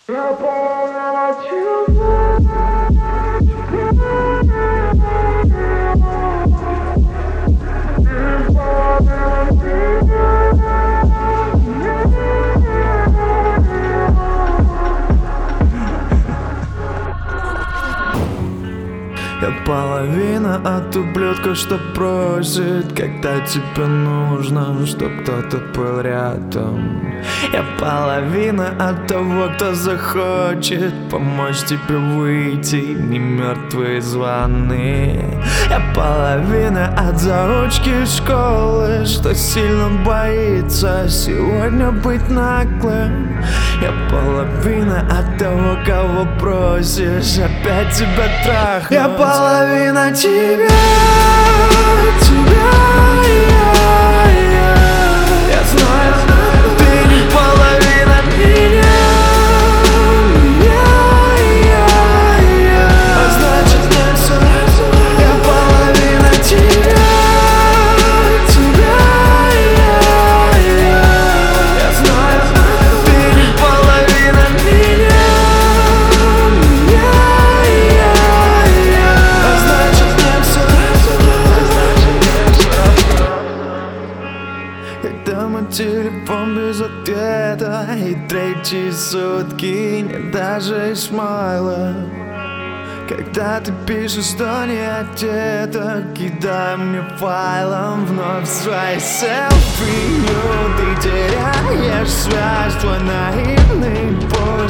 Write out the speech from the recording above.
Я полна тебя. Я половина от ублюдка, что просит, когда тебе нужно, чтоб кто-то был рядом. Я половина от того, кто захочет помочь тебе выйти, не мертвые звоны. Я половина от заучки школы, что сильно боится сегодня быть наглым. Я половина от того, кого просишь опять тебя трахнуть. Я половина тебя, я знаю, ты не половина меня, а значит не все равно. Я половина тебя, я знаю, ты не половина меня, а значит не все равно. Когда мой телефон без ответа, и третьи сутки нет даже смайла. Когда ты пишешь, что не одета, кидай мне файлом вновь свои селфи. Ты теряешь связь, твой наивный путь